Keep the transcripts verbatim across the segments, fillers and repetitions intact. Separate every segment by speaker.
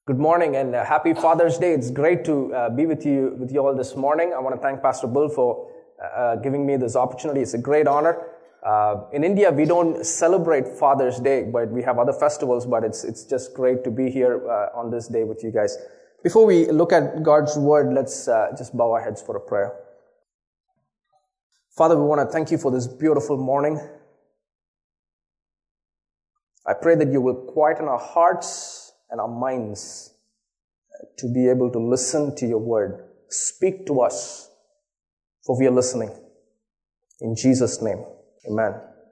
Speaker 1: Good morning and uh, happy Father's Day. It's great to uh, be with you with you all this morning. I want to thank Pastor Bill for uh, giving me this opportunity. It's a great honor. Uh, in India, we don't celebrate Father's Day, but we have other festivals, but it's it's just great to be here uh, on this day with you guys. Before we look at God's Word, let's uh, just bow our heads for a prayer. Father, we want to thank you for this beautiful morning. I pray that you will quieten our hearts and our minds to be able to listen to your word. Speak to us, for we are listening. In Jesus' name, amen.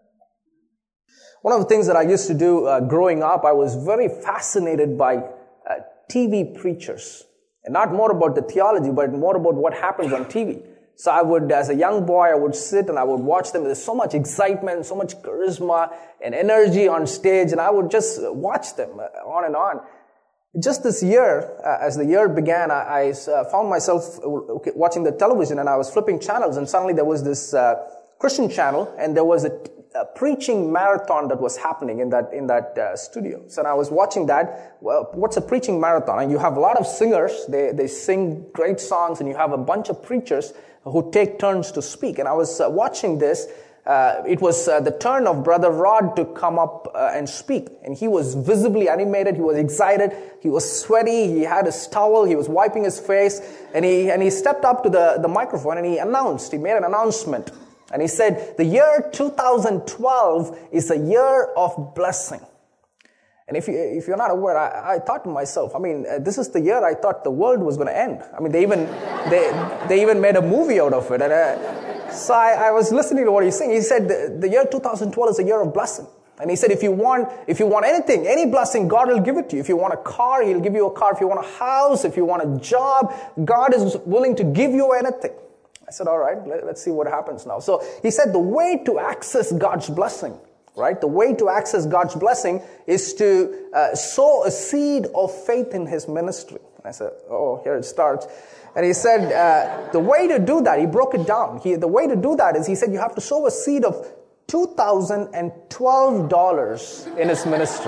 Speaker 1: One of the things that I used to do uh, growing up, I was very fascinated by uh, T V preachers. And not more about the theology, but more about what happens on T V. So I would, as a young boy, I would sit and I would watch them. There's so much excitement, so much charisma and energy on stage, and I would just watch them on and on. Just this year, uh, as the year began, I, I uh, found myself watching the television, and I was flipping channels, and suddenly there was this uh, Christian channel, and there was a, a preaching marathon that was happening in that in that uh, studio. So I was watching that. Well, what's a preaching marathon? And you have a lot of singers. They they sing great songs, and you have a bunch of preachers who take turns to speak. And I was uh, watching this. Uh, it was uh, the turn of Brother Rod to come up uh, and speak. And he was visibly animated. He was excited. He was sweaty. He had his towel. He was wiping his face. And he and he stepped up to the, the microphone and he announced. He made an announcement. And he said, the year two thousand twelve is a year of blessing. And if, you, if you're not aware, I, I thought to myself, I mean, uh, this is the year I thought the world was going to end. I mean, they even they they even made a movie out of it. And uh, so I, I was listening to what he's saying. He said, the, the year two thousand twelve is a year of blessing. And he said, if you want if you want anything, any blessing, God will give it to you. If you want a car, He'll give you a car. If you want a house, if you want a job, God is willing to give you anything. I said, all right, let, let's see what happens now. So he said, the way to access God's blessing, right? The way to access God's blessing is to uh, sow a seed of faith in His ministry. And I said, oh, here it starts. And he said, uh, the way to do that, he broke it down. He, the way to do that is, he said, you have to sow a seed of two thousand twelve dollars in his ministry.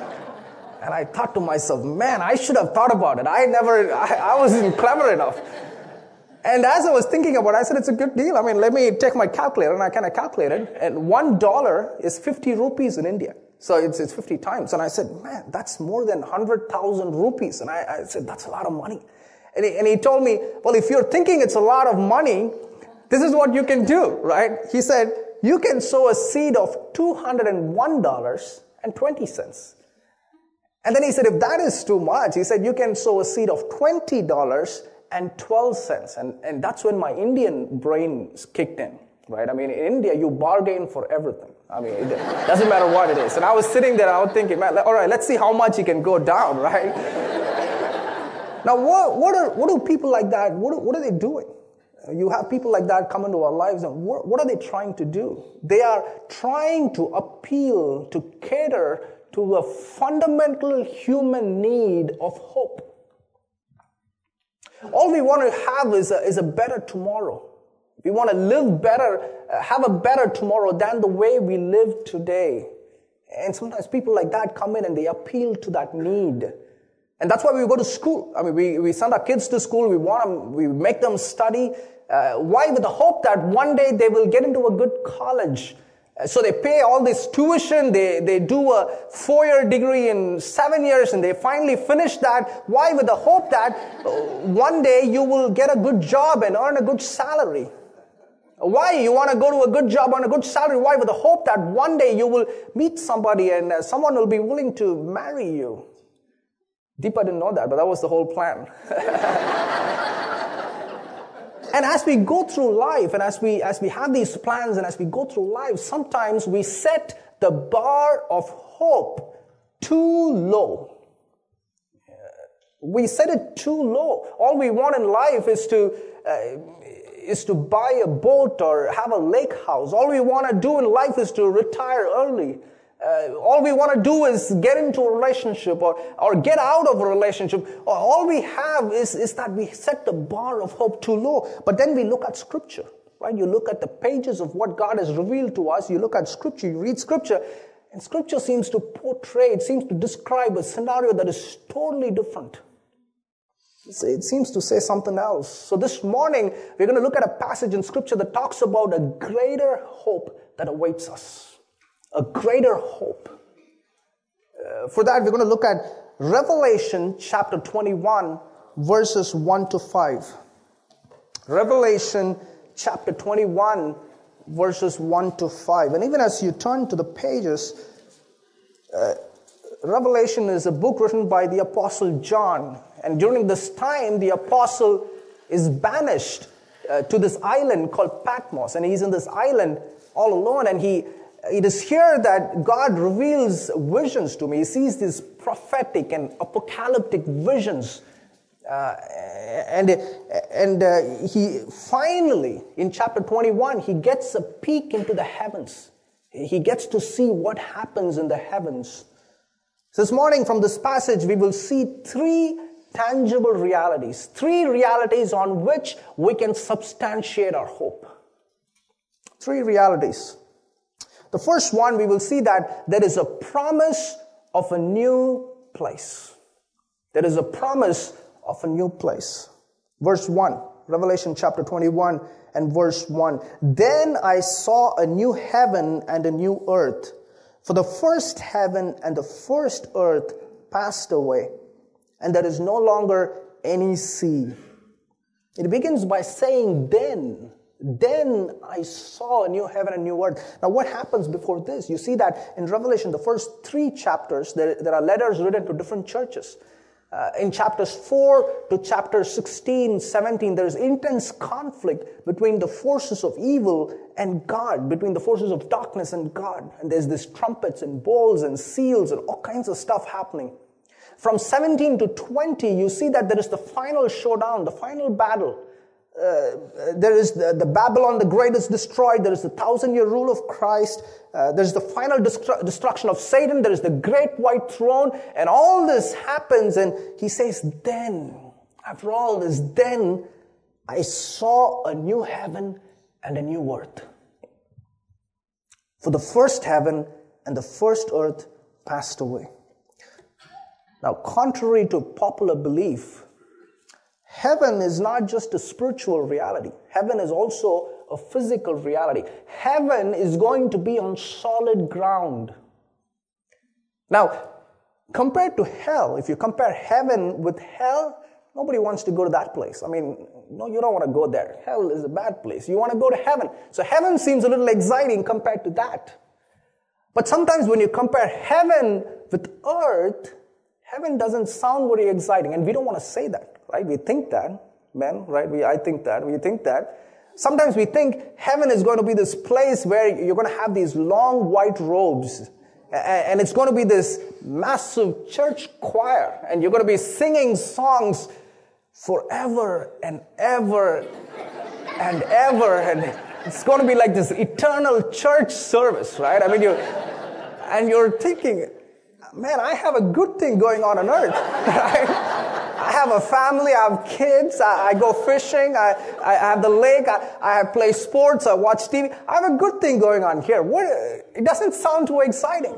Speaker 1: And I thought to myself, man, I should have thought about it. I never, I, I wasn't clever enough. And as I was thinking about it, I said, it's a good deal. I mean, let me take my calculator, and I kind of calculated. And one dollar is fifty rupees in India. So it's it's fifty times. And I said, man, that's more than one hundred thousand rupees. And I, I said, that's a lot of money. And he, and he told me, well, if you're thinking it's a lot of money, this is what you can do, right? He said, you can sow a seed of two hundred one dollars and twenty cents. And then he said, if that is too much, he said, you can sow a seed of twenty dollars and twelve cents. And, and that's when my Indian brain kicked in, right? I mean, in India, you bargain for everything. I mean, it doesn't matter what it is. And I was sitting there, I was thinking, man, all right, let's see how much you can go down, right? Now, what, what are, what do people like that, what, what are they doing? You have people like that come into our lives, and what, what are they trying to do? They are trying to appeal, to cater to a fundamental human need of hope. All we want to have is a, is a better tomorrow. We want to live better, uh, have a better tomorrow than the way we live today. And sometimes people like that come in and they appeal to that need. And that's why we go to school. I mean, we, we send our kids to school. We want them, we make them study. Uh, why? With the hope that one day they will get into a good college. Uh, so they pay all this tuition. They, they do a four-year degree in seven years and they finally finish that. Why? With the hope that uh, one day you will get a good job and earn a good salary. Why? You want to go to a good job, earn a good salary. Why? With the hope that one day you will meet somebody and uh, someone will be willing to marry you. Deepa didn't know that, but that was the whole plan. And as we go through life, and as we as we have these plans, and as we go through life, sometimes we set the bar of hope too low. We set it too low. All we want in life is to uh, is to buy a boat or have a lake house. All we want to do in life is to retire early. Uh, all we want to do is get into a relationship or, or get out of a relationship. All we have is, is that we set the bar of hope too low. But then we look at Scripture, right? You look at the pages of what God has revealed to us. You look at Scripture, you read Scripture, And Scripture seems to portray, it seems to describe a scenario that is totally different. It seems to say something else. So this morning, we're going to look at a passage in Scripture that talks about a greater hope that awaits us. A greater hope. Uh, for that, we're going to look at Revelation chapter twenty-one, verses one to five. Revelation chapter twenty-one, verses one to five. And even as you turn to the pages, uh, Revelation is a book written by the Apostle John. And during this time, the apostle is banished uh, to this island called Patmos. And he's in this island all alone. And he it is here that God reveals visions to me. He sees these prophetic and apocalyptic visions. Uh, and and uh, he finally, in chapter twenty-one, he gets a peek into the heavens. He gets to see what happens in the heavens. So this morning from this passage, we will see three tangible realities. Three realities on which we can substantiate our hope. Three realities. The first one, we will see that there is a promise of a new place. There is a promise of a new place. Verse one, Revelation chapter twenty-one and verse one. Then I saw a new heaven and a new earth. For the first heaven and the first earth passed away, and there is no longer any sea. It begins by saying, then. Then I saw a new heaven and new earth. Now what happens before this? You see that in Revelation, the first three chapters, there, there are letters written to different churches. Uh, in chapters four to chapters sixteen, seventeen, there is intense conflict between the forces of evil and God, between the forces of darkness and God. And there's this trumpets and bowls and seals and all kinds of stuff happening. From seventeen to twenty, you see that there is the final showdown, the final battle. Uh, there is the, the Babylon the Great is destroyed. There is the thousand-year rule of Christ. Uh, there is the final destru- destruction of Satan. There is the great white throne. And all this happens, and he says, then, after all this, then I saw a new heaven and a new earth. For the first heaven and the first earth passed away. Now, contrary to popular belief, heaven is not just a spiritual reality. Heaven is also a physical reality. Heaven is going to be on solid ground. Now, compared to hell, if you compare heaven with hell, nobody wants to go to that place. I mean, no, you don't want to go there. Hell is a bad place. You want to go to heaven. So heaven seems a little exciting compared to that. But sometimes when you compare heaven with earth, heaven doesn't sound very exciting. And we don't want to say that. Right? We think that, men, right? We, I think that, we think that. Sometimes we think heaven is going to be this place where you're going to have these long white robes. And it's going to be this massive church choir. And you're going to be singing songs forever and ever and ever. And it's going to be like this eternal church service, right? I mean, you and you're thinking, man, I have a good thing going on on earth, right? I have a family, I have kids, I, I go fishing, I, I have the lake, I, I play sports, I watch T V. I have a good thing going on here. What, it doesn't sound too exciting.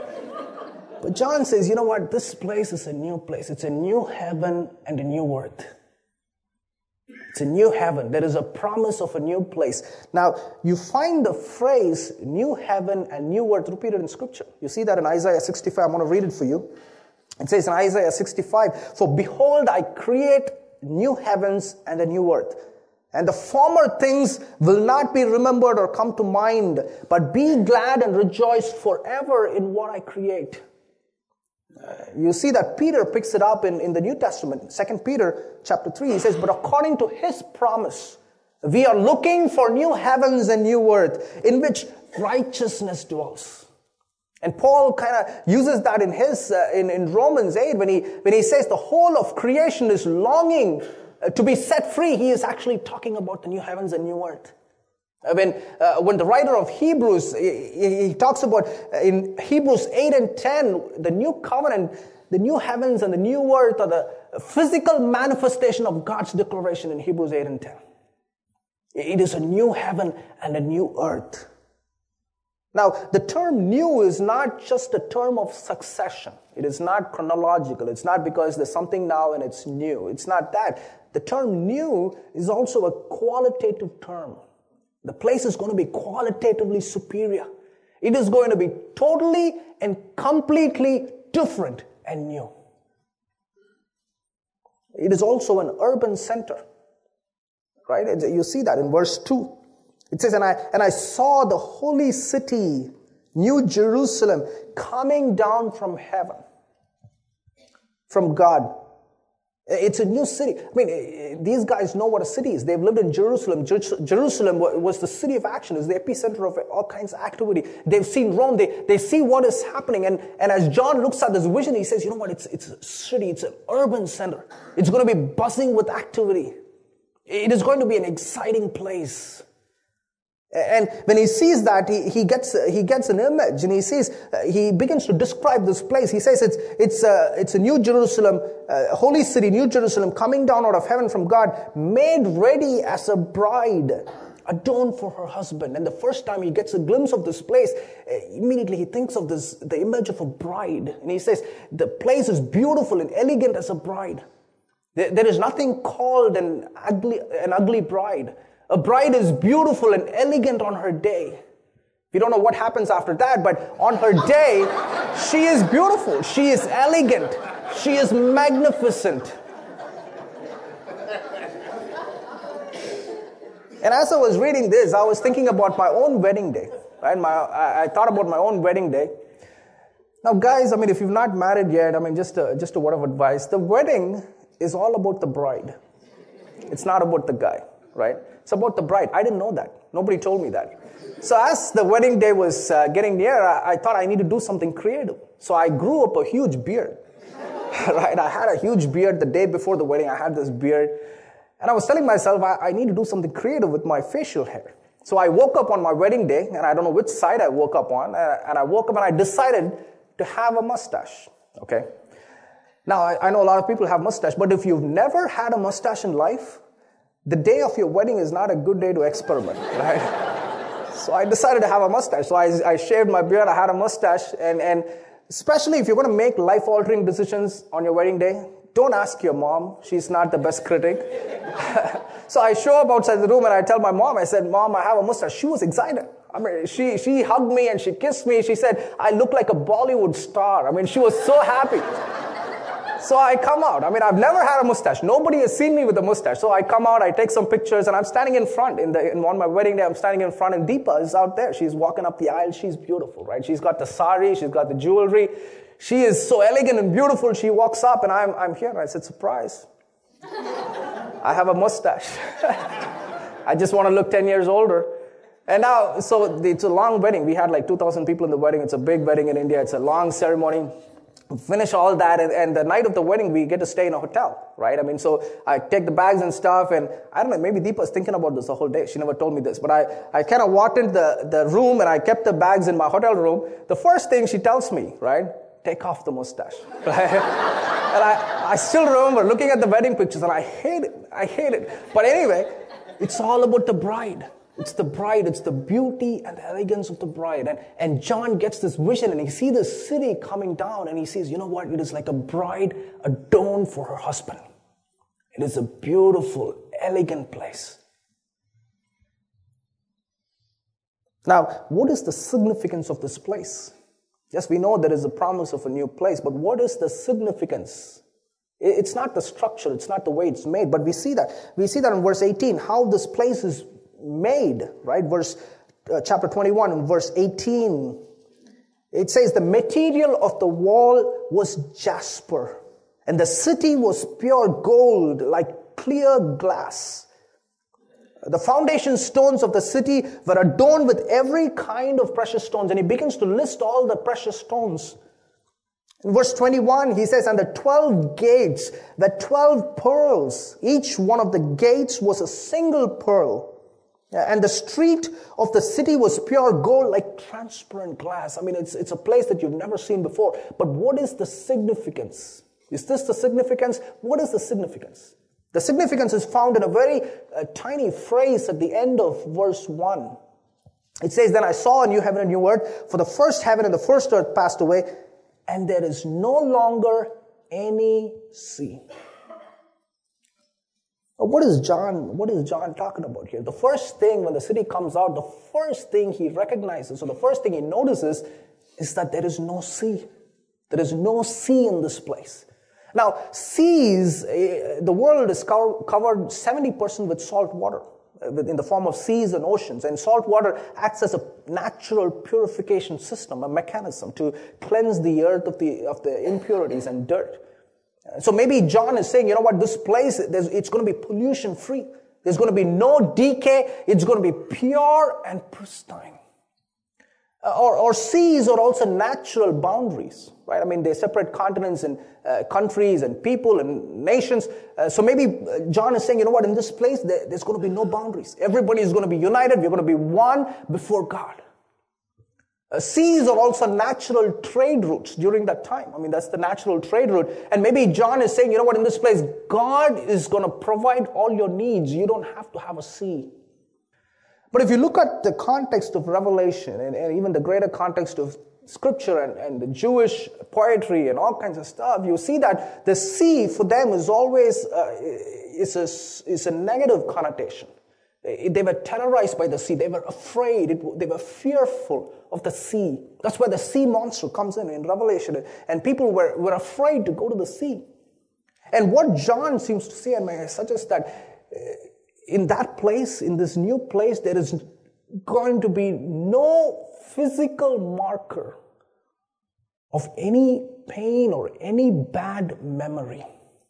Speaker 1: But John says, you know what? This place is a new place. It's a new heaven and a new earth. It's a new heaven. There is a promise of a new place. Now, you find the phrase new heaven and new earth repeated in Scripture. You see that in Isaiah sixty-five. I'm going to read it for you. It says in Isaiah sixty-five, for behold, I create new heavens and a new earth. And the former things will not be remembered or come to mind, but be glad and rejoice forever in what I create. Uh, you see that Peter picks it up in, in the New Testament. Second Peter chapter three, he says, but according to his promise, we are looking for new heavens and new earth in which righteousness dwells. And Paul kind of uses that in his uh, in, in Romans eight when he when he says the whole of creation is longing uh, to be set free. He is actually talking about the new heavens and new earth. I mean, uh, when the writer of Hebrews he, he talks about uh, in Hebrews eight and ten, the new covenant, the new heavens and the new earth are the physical manifestation of God's declaration in Hebrews eight and ten. It is a new heaven and a new earth. Now, the term new is not just a term of succession. It is not chronological. It's not because there's something now and it's new. It's not that. The term new is also a qualitative term. The place is going to be qualitatively superior. It is going to be totally and completely different and new. It is also an urban center. Right? You see that in verse two. It says, and I, and I saw the holy city, New Jerusalem, coming down from heaven, from God. It's a new city. I mean, these guys know what a city is. They've lived in Jerusalem. Jer- Jerusalem was the city of action. It's the epicenter of all kinds of activity. They've seen Rome. They, they see what is happening. And, and as John looks at this vision, he says, you know what? It's, it's a city. It's an urban center. It's going to be buzzing with activity. It is going to be an exciting place. And when he sees that, he, he gets he gets an image, and he sees uh, he begins to describe this place. He says it's it's a it's a New Jerusalem, uh, holy city, New Jerusalem, coming down out of heaven from God, made ready as a bride, adorned for her husband. And the first time he gets a glimpse of this place, uh, immediately he thinks of this the image of a bride, and he says the place is beautiful and elegant as a bride. There, there is nothing called an ugly an ugly bride. A bride is beautiful and elegant on her day. We don't know what happens after that, but on her day, she is beautiful. She is elegant. She is magnificent. And as I was reading this, I was thinking about my own wedding day. Right? My, I, I thought about my own wedding day. Now, guys, I mean, if you've not married yet, I mean, just a, just a word of advice. The wedding is all about the bride. It's not about the guy. Right? It's about the bride. I didn't know that. Nobody told me that. So as the wedding day was uh, getting near, I, I thought I need to do something creative. So I grew up a huge beard. Right? I had a huge beard the day before the wedding. I had this beard. And I was telling myself, I, I need to do something creative with my facial hair. So I woke up on my wedding day, and I don't know which side I woke up on, uh, and I woke up and I decided to have a mustache. Okay? Now, I, I know a lot of people have mustache, but if you've never had a mustache in life, the day of your wedding is not a good day to experiment, right? So I decided to have a mustache. So I, I shaved my beard, I had a mustache, and, and especially if you're going to make life-altering decisions on your wedding day, don't ask your mom. She's not the best critic. So I show up outside the room and I tell my mom, I said, Mom, I have a mustache. She was excited. I mean, she, she hugged me and she kissed me. She said, I look like a Bollywood star. I mean, she was so happy. So I come out. I mean, I've never had a mustache. Nobody has seen me with a mustache. So I come out, I take some pictures, and I'm standing in front. In the in on my wedding day, I'm standing in front, and Deepa is out there. She's walking up the aisle. She's beautiful, right? She's got the sari. She's got the jewelry. She is so elegant and beautiful. She walks up, and I'm I'm here. And I said, surprise. I have a mustache. I just want to look ten years older. And now, so it's a long wedding. We had like two thousand people in the wedding. It's a big wedding in India. It's a long ceremony. Finish all that, and, and the night of the wedding, we get to stay in a hotel, right? I mean, so I take the bags and stuff, and I don't know, maybe Deepa's thinking about this the whole day. She never told me this, but I, I kind of walked into the, the room, and I kept the bags in my hotel room. The first thing she tells me, right, take off the mustache, right? And I, I still remember looking at the wedding pictures, and I hate it. I hate it. But anyway, it's all about the bride. It's the bride. It's the beauty and the elegance of the bride. And, and John gets this vision, and he sees the city coming down, and he says, you know what? It is like a bride adorned for her husband. It is a beautiful, elegant place. Now, what is the significance of this place? Yes, we know there is a promise of a new place, but what is the significance? It's not the structure, it's not the way it's made, but we see that. We see that in verse eighteen, how this place is made, right? Verse uh, chapter twenty-one and verse eighteen. It says the material of the wall was jasper, and the city was pure gold, like clear glass. The foundation stones of the city were adorned with every kind of precious stones, and he begins to list all the precious stones. In verse twenty-one, he says, and the twelve gates were twelve pearls. Each one of the gates was a single pearl. And the street of the city was pure gold, like transparent glass. I mean, it's, it's a place that you've never seen before. But what is the significance? Is this the significance? What is the significance? The significance is found in a very uh, tiny phrase at the end of verse one. It says, then I saw a new heaven and new earth, for the first heaven and the first earth passed away, and there is no longer any sea. What is John, what is John talking about here? The first thing when the city comes out, the first thing he recognizes, or the first thing he notices, is that there is no sea. There is no sea in this place. Now, seas, uh, the world is co- covered seventy percent with salt water, uh, in the form of seas and oceans. And salt water acts as a natural purification system, a mechanism to cleanse the earth of the, of the impurities and dirt. So maybe John is saying, you know what, this place, it's going to be pollution free. There's going to be no decay. It's going to be pure and pristine. Uh, or, or seas are also natural boundaries, right? I mean, they separate continents and uh, countries and people and nations. Uh, so maybe John is saying, you know what, in this place, there, there's going to be no boundaries. Everybody is going to be united. We're going to be one before God. Uh, seas are also natural trade routes during that time. I mean, that's the natural trade route. And maybe John is saying, you know what, in this place, God is going to provide all your needs. You don't have to have a sea. But if you look at the context of Revelation and, and even the greater context of Scripture and, and the Jewish poetry and all kinds of stuff, you see that the sea for them is always uh, is a, is a negative connotation. They were terrorized by the sea. They were afraid. It, they were fearful of the sea. That's where the sea monster comes in, in Revelation. And people were, were afraid to go to the sea. And what John seems to say, and may I suggest that in that place, in this new place, there is going to be no physical marker of any pain or any bad memory.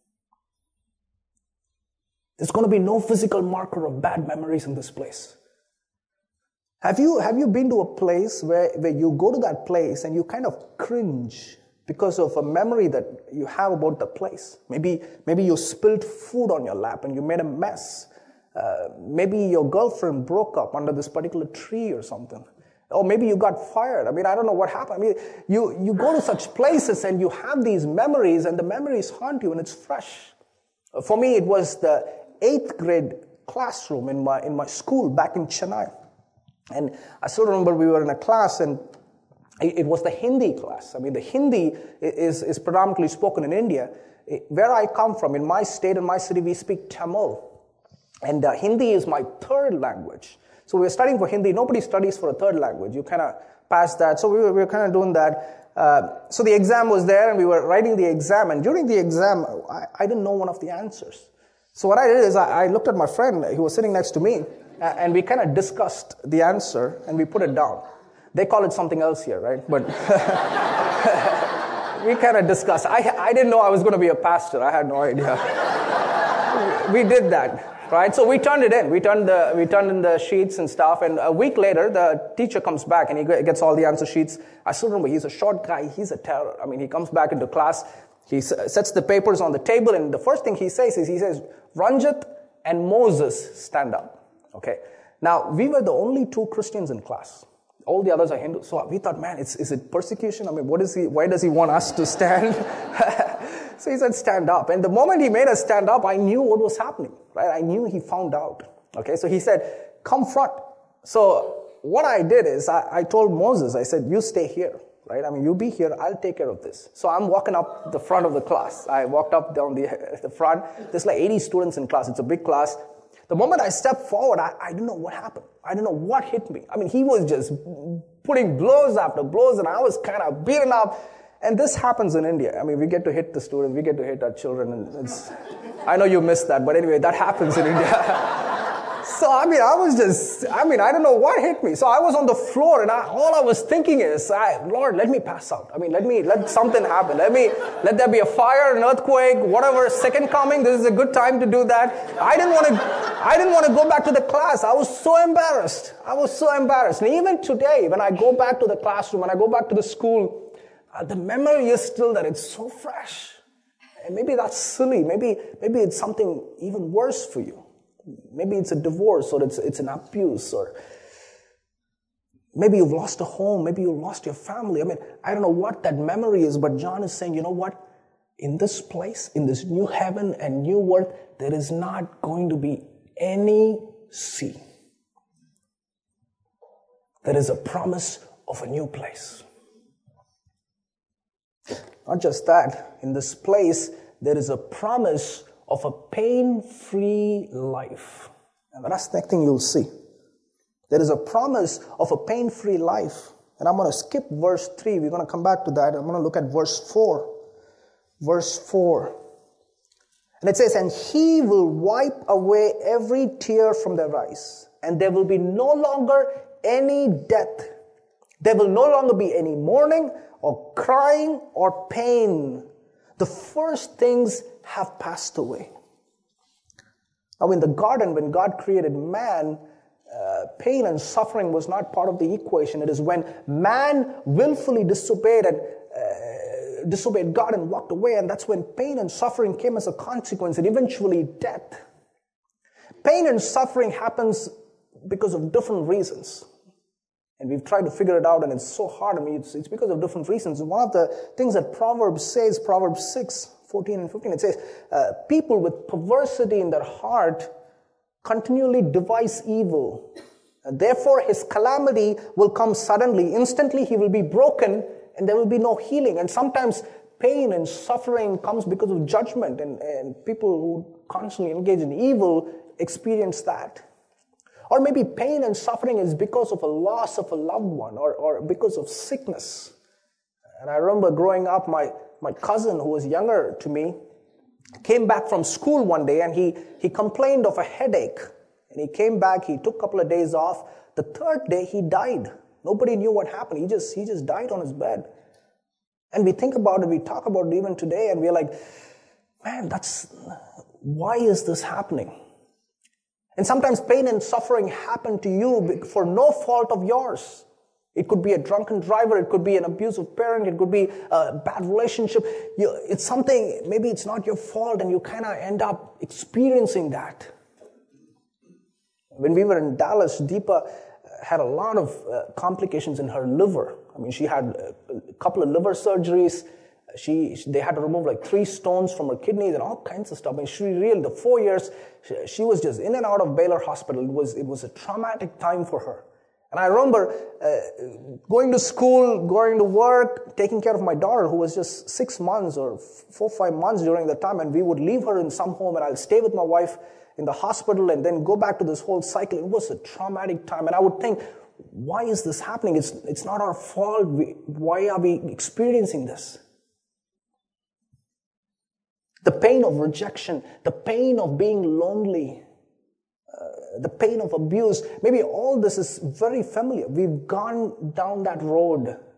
Speaker 1: There's going to be no physical marker of bad memories in this place. Have you, have you been to a place where, where you go to that place and you kind of cringe because of a memory that you have about the place? Maybe, maybe you spilled food on your lap and you made a mess. Uh, maybe your girlfriend broke up under this particular tree or something. Or maybe you got fired. I mean, I don't know what happened. I mean, you, you go to such places and you have these memories and the memories haunt you and it's fresh. For me, it was the eighth grade classroom in my in my school back in Chennai. And I still remember we were in a class and it, it was the Hindi class. I mean, the Hindi is, is predominantly spoken in India. Where I come from, in my state and my city, we speak Tamil. And uh, Hindi is my third language. So we were studying for Hindi. Nobody studies for a third language. You kind of pass that. So we were, we were kind of doing that. Uh, so the exam was there and we were writing the exam. And during the exam, I, I didn't know one of the answers. So what I did is I, I looked at my friend who was sitting next to me and we kind of discussed the answer and we put it down. They call it something else here, right? But we kind of discussed. I, I didn't know I was going to be a pastor. I had no idea. We did that, right? So we turned it in. We turned the we turned in the sheets and stuff. And a week later, the teacher comes back and he gets all the answer sheets. I still remember he's a short guy. He's a terror. I mean, he comes back into class. He sets the papers on the table, and the first thing he says is, he says, Ranjit and Moses stand up. Okay. Now, we were the only two Christians in class. All the others are Hindu. So we thought, man, it's, is it persecution? I mean, what is he, why does he want us to stand? So he said, stand up. And the moment he made us stand up, I knew what was happening, right? I knew he found out. Okay. So he said, come front. So what I did is I, I told Moses, I said, you stay here. Right? I mean, you be here, I'll take care of this. So I'm walking up the front of the class. I walked up down the, the front. There's like eighty students in class. It's a big class. The moment I stepped forward, I, I didn't know what happened. I didn't know what hit me. I mean, he was just putting blows after blows and I was kind of beaten up. And this happens in India. I mean, we get to hit the students, we get to hit our children. And it's, I know you missed that, but anyway, that happens in India. So, I mean, I was just, I mean, I don't know what hit me. So I was on the floor and I, all I was thinking is, I, Lord, let me pass out. I mean, let me, let something happen. Let me, let there be a fire, an earthquake, whatever, second coming. This is a good time to do that. I didn't want to, I didn't want to go back to the class. I was so embarrassed. I was so embarrassed. And even today, when I go back to the classroom, when I go back to the school, uh, the memory is still that it's so fresh. And maybe that's silly. Maybe, maybe it's something even worse for you. Maybe it's a divorce or it's it's an abuse or maybe you've lost a home. Maybe you've lost your family. I mean, I don't know what that memory is, but John is saying, you know what? In this place, in this new heaven and new earth, there is not going to be any sea. there is a promise of a new place. Not just that, in this place, there is a promise of a pain-free life. And that's the next thing you'll see. There is a promise of a pain-free life. And I'm going to skip verse three. We're going to come back to that. I'm going to look at verse four. Verse four. And it says, and he will wipe away every tear from their eyes. And there will be no longer any death. There will no longer be any mourning or crying or pain. The first things have passed away. Now in the garden, when God created man, uh, pain and suffering was not part of the equation. It is when man willfully disobeyed and uh, disobeyed God and walked away, and that's when pain and suffering came as a consequence, and eventually death. Pain and suffering happens because of different reasons. And we've tried to figure it out, and it's so hard. I mean, it's, it's because of different reasons. One of the things that Proverbs says, Proverbs six, fourteen and fifteen, it says, uh, people with perversity in their heart continually devise evil. And therefore, his calamity will come suddenly. Instantly, he will be broken, and there will be no healing. And sometimes pain and suffering comes because of judgment, and, and people who constantly engage in evil experience that. Or maybe pain and suffering is because of a loss of a loved one, or, or because of sickness. And I remember growing up, my, my cousin, who was younger to me, came back from school one day, and he, he complained of a headache. And he came back, he took a couple of days off. The third day, he died. Nobody knew what happened. He just, he just died on his bed. And we think about it, we talk about it even today, and we're like, man, that's, why is this happening? And sometimes pain and suffering happen to you for no fault of yours. It could be a drunken driver, it could be an abusive parent, it could be a bad relationship. You, it's something, maybe it's not your fault, and you kind of end up experiencing that. When we were in Dallas, Deepa had a lot of uh, complications in her liver. I mean, she had a couple of liver surgeries. She, they had to remove like three stones from her kidneys and all kinds of stuff. I mean, she really, the four years, she, she was just in and out of Baylor Hospital. It was, it was a traumatic time for her. And I remember uh, going to school, going to work, taking care of my daughter, who was just six months or four, five months during the time. And we would leave her in some home, and I'll stay with my wife in the hospital and then go back to this whole cycle. It was a traumatic time. And I would think, why is this happening? It's, it's not our fault. We, why are we experiencing this? The pain of rejection, the pain of being lonely, uh, the pain of abuse. Maybe all this is very familiar. We've gone down that road. A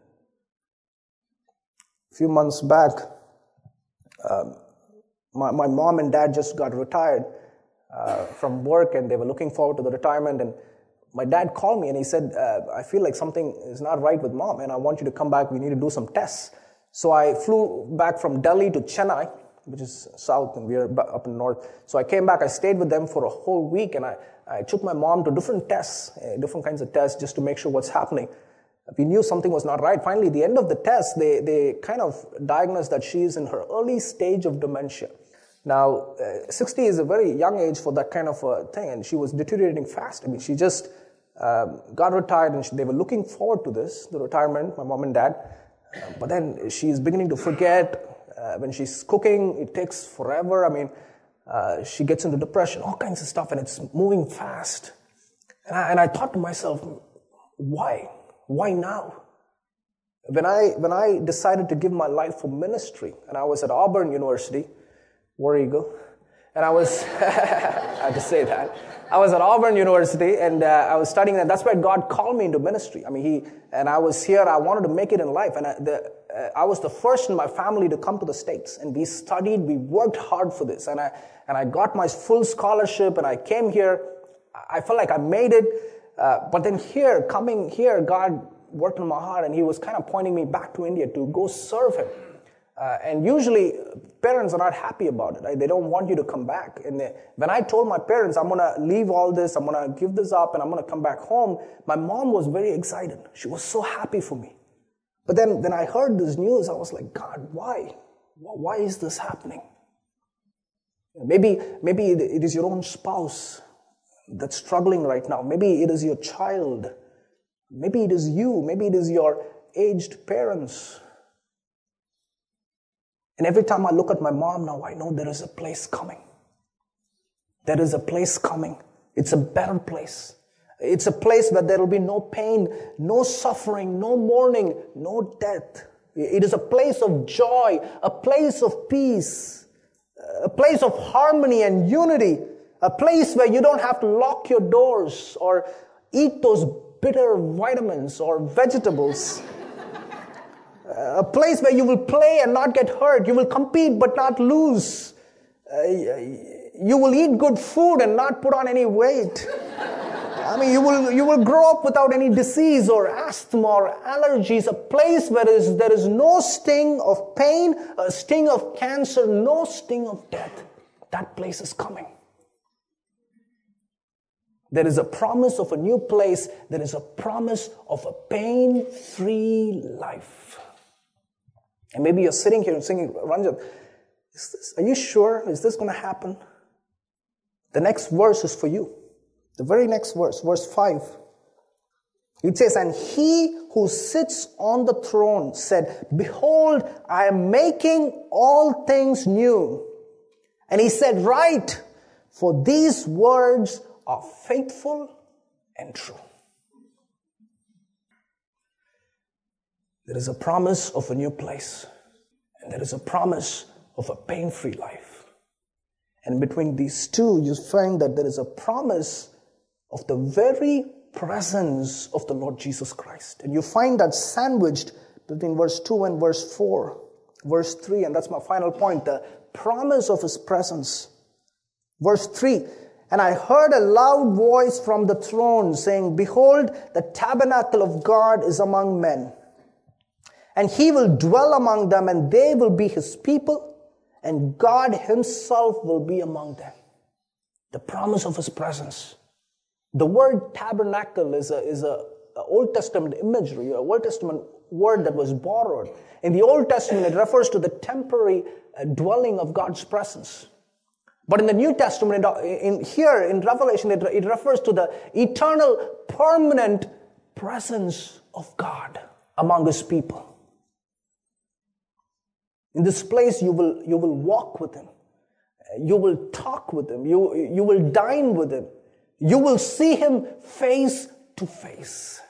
Speaker 1: few months back, um, my, my mom and dad just got retired uh, from work, and they were looking forward to the retirement. And my dad called me and he said, uh, I feel like something is not right with mom, and I want you to come back. We need to do some tests. So I flew back from Delhi to Chennai, which is south, and we are up in north. So I came back, I stayed with them for a whole week, and I, I took my mom to different tests, uh, different kinds of tests, just to make sure what's happening. We knew something was not right. Finally, at the end of the test, they, they kind of diagnosed that she is in her early stage of dementia. Now, uh, sixty is a very young age for that kind of uh, thing, and she was deteriorating fast. I mean, she just um, got retired, and she, they were looking forward to this, the retirement, my mom and dad. Uh, but then she's beginning to forget. Uh, when she's cooking, it takes forever. I mean, uh, she gets into depression, all kinds of stuff, and it's moving fast. And I, and I thought to myself, why? Why now? When I when I decided to give my life for ministry, and I was at Auburn University, War Eagle, and I was, I had to say that, I was at Auburn University, and uh, I was studying that. That's where God called me into ministry. I mean, He, and I was here, I wanted to make it in life, and I, the, uh, I was the first in my family to come to the States, and we studied, we worked hard for this, and I, and I got my full scholarship, and I came here. I felt like I made it, uh, but then here, coming here, God worked in my heart, and He was kind of pointing me back to India to go serve Him. Uh, and usually, parents are not happy about it. Right? They don't want you to come back. And they, when I told my parents, I'm going to leave all this, I'm going to give this up, and I'm going to come back home, my mom was very excited. She was so happy for me. But then when I heard this news, I was like, God, why? Why is this happening? Maybe, maybe it is your own spouse that's struggling right now. Maybe it is your child Maybe it is you. Maybe it is your aged parents. And every time I look at my mom now, I know there is a place coming. There is a place coming. It's a better place. It's a place where there will be no pain, no suffering, no mourning, no death. It is a place of joy, a place of peace, a place of harmony and unity, a place where you don't have to lock your doors or eat those bitter vitamins or vegetables. A place where you will play and not get hurt. You will compete but not lose. Uh, you will eat good food and not put on any weight. I mean, you will you will grow up without any disease or asthma or allergies. A place where there is, there is no sting of pain, a sting of cancer, no sting of death. That place is coming. There is a promise of a new place. There is a promise of a pain-free life. And maybe you're sitting here and thinking, Ranjit, is this, are you sure? Is this going to happen? The next verse is for you. The very next verse, verse five. It says, and he who sits on the throne said, behold, I am making all things new. And he said, write, for these words are faithful and true. There is a promise of a new place. And there is a promise of a pain-free life. And between these two, you find that there is a promise of the very presence of the Lord Jesus Christ. And you find that sandwiched between verse two and verse four. Verse three, and that's my final point, the promise of his presence. Verse three, and I heard a loud voice from the throne saying, behold, the tabernacle of God is among men. And he will dwell among them, and they will be his people, and God himself will be among them. The promise of his presence. The word tabernacle is a, is a, a Old Testament imagery, a Old Testament word that was borrowed. In the Old Testament, it refers to the temporary uh, dwelling of God's presence. But in the New Testament, in, in here in Revelation, it, it refers to the eternal, permanent presence of God among his people. In this place, you will, you will walk with him. You will talk with him. You, you will dine with him. You will see him face to face.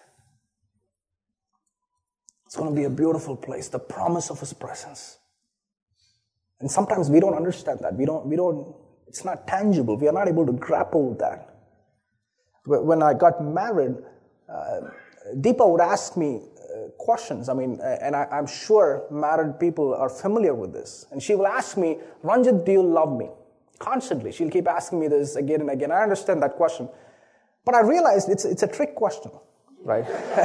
Speaker 1: It's going to be a beautiful place, the promise of his presence. And sometimes we don't understand that. We don't, we don't, it's not tangible. We are not able to grapple with that. When I got married, uh, Deepa would ask me uh, questions. I mean, uh, and I, I'm sure married people are familiar with this. And she will ask me, Ranjit, do you love me? Constantly. She'll keep asking me this again and again. I understand that question. But I realized it's, it's a trick question, right?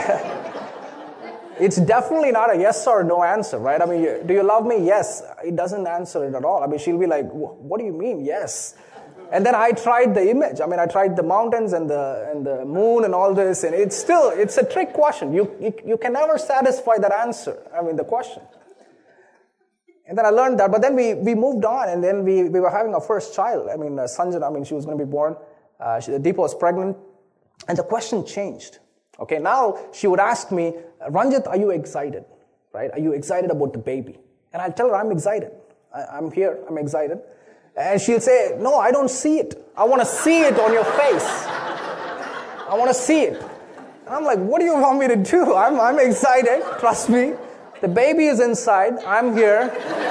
Speaker 1: It's definitely not a yes or no answer, right? I mean, do you love me? Yes. It doesn't answer it at all. I mean, she'll be like, what do you mean? Yes. And then I tried the image. I mean, I tried the mountains and the and the moon and all this, and it's still, it's a trick question. You, you, you can never satisfy that answer. I mean, the question. And then I learned that, but then we, we moved on, and then we, we were having our first child. I mean, uh, Sanjana, I mean, she was going to be born. Uh, she, Deepa was pregnant, and the question changed. Okay, now she would ask me, Ranjit, are you excited? Right? Are you excited about the baby? And I'll tell her, I'm excited. I, I'm here, I'm excited. And she'll say, no, I don't see it. I want to see it on your face. I want to see it. And I'm like, what do you want me to do? I'm, I'm excited, trust me. The baby is inside. I'm here.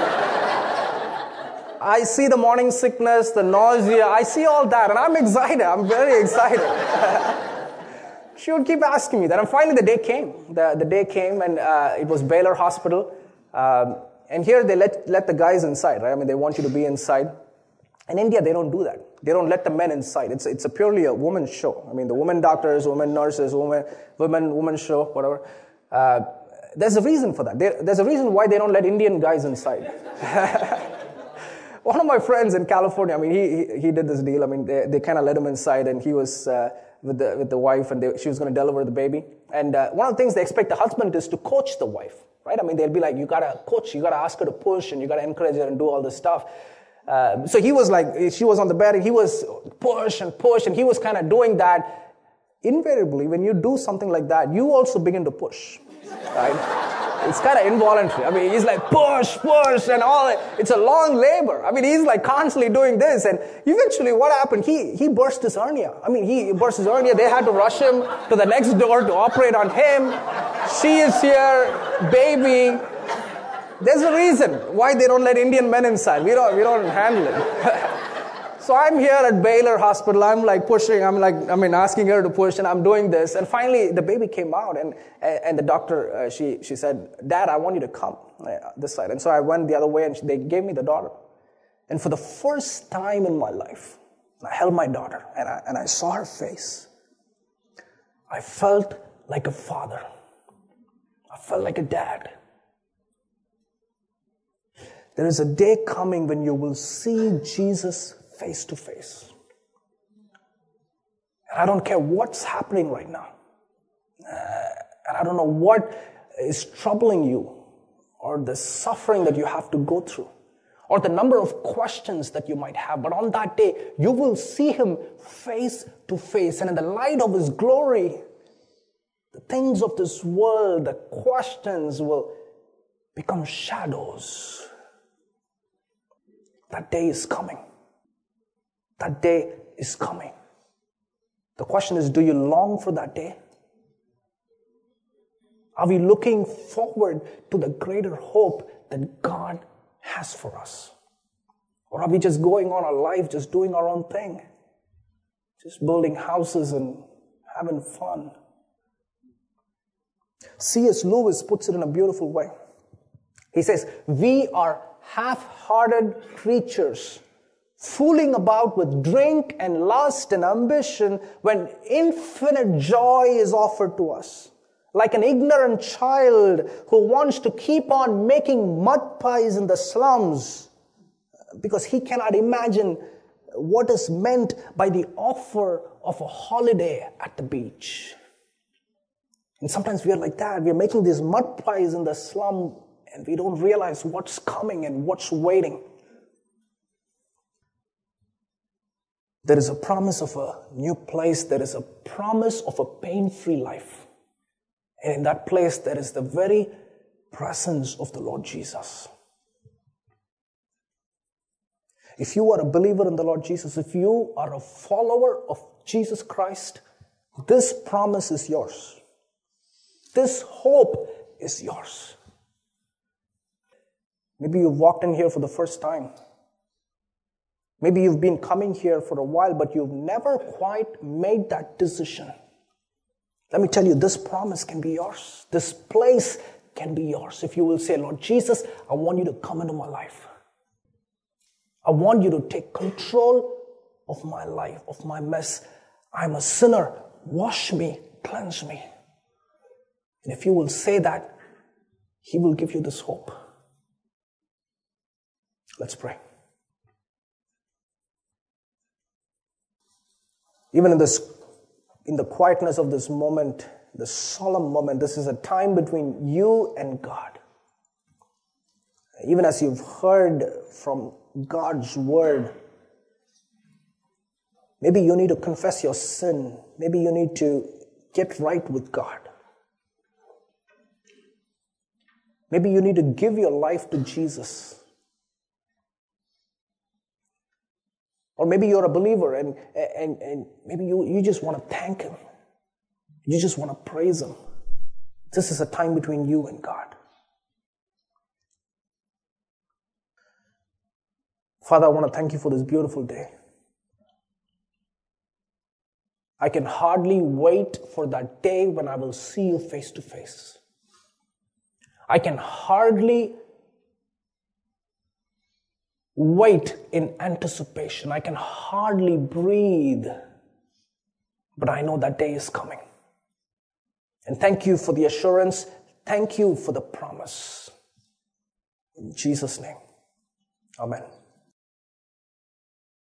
Speaker 1: I see the morning sickness, the nausea. I see all that, and I'm excited. I'm very excited. She would keep asking me that. And finally, the day came. The, the day came, and uh, it was Baylor Hospital. Um, and here, they let, let the guys inside, right? I mean, they want you to be inside. In India, they don't do that. They don't let the men inside. It's it's a purely a woman's show. I mean, the women doctors, women nurses, women, women, women show, whatever. Uh, There's a reason for that. There, there's a reason why they don't let Indian guys inside. One of my friends in California, I mean, he he, he did this deal. I mean, they, they kind of let him inside, and he was uh, with the with the wife, and they, she was going to deliver the baby. And uh, one of the things they expect the husband is to coach the wife, right? I mean, they'll be like, you gotta coach, you gotta ask her to push, and you gotta encourage her and do all this stuff. Uh, so he was like, she was on the bed, and he was push and push, and he was kind of doing that. invariably, when you do something like that, you also begin to push, right? It's kind of involuntary. I mean, he's like, push, push, and all that. It's a long labor. I mean, he's like constantly doing this, and eventually what happened? He he burst his hernia. I mean, he burst his hernia. They had to rush him to the next door to operate on him. She is here, baby. There's a reason why they don't let Indian men inside. We don't, we don't handle it. So I'm here at Baylor Hospital. I'm like pushing. I'm like, I mean, asking her to push, and I'm doing this. And finally, the baby came out, and and the doctor, uh, she she said, "Dad, I want you to come uh, this side." And so I went the other way, and they gave me the daughter. And for the first time in my life, I held my daughter, and I and I saw her face. I felt like a father. I felt like a dad. There is a day coming when you will see Jesus face to face. And I don't care what's happening right now. Uh, and I don't know what is troubling you, or the suffering that you have to go through, or the number of questions that you might have. But on that day, you will see him face to face. And in the light of his glory, the things of this world, the questions will become shadows. That day is coming. That day is coming. The question is, do you long for that day? Are we looking forward to the greater hope that God has for us? Or are we just going on our life, just doing our own thing? Just building houses and having fun? C S Lewis puts it in a beautiful way. He says, we are half-hearted creatures, fooling about with drink and lust and ambition when infinite joy is offered to us. Like an ignorant child who wants to keep on making mud pies in the slums because he cannot imagine what is meant by the offer of a holiday at the beach. And sometimes we are like that. We are making these mud pies in the slum, and we don't realize what's coming and what's waiting. There is a promise of a new place. There is a promise of a pain-free life. And in that place, there is the very presence of the Lord Jesus. If you are a believer in the Lord Jesus, if you are a follower of Jesus Christ, this promise is yours. This hope is yours. Maybe you've walked in here for the first time. Maybe you've been coming here for a while, but you've never quite made that decision. Let me tell you, this promise can be yours. This place can be yours. If you will say, Lord Jesus, I want you to come into my life. I want you to take control of my life, of my mess. I'm a sinner. Wash me, cleanse me. And if you will say that, he will give you this hope. Let's pray. Even in this, in the quietness of this moment, the solemn moment, this is a time between you and God. Even as you've heard from God's word, maybe you need to confess your sin. Maybe you need to get right with God. Maybe you need to give your life to Jesus. Or maybe you're a believer and, and, and maybe you, you just want to thank him. You just want to praise him. This is a time between you and God. Father, I want to thank you for this beautiful day. I can hardly wait for that day when I will see you face to face. I can hardly wait in anticipation. I can hardly breathe. But I know that day is coming. And thank you for the assurance. Thank you for the promise. In Jesus' name, amen.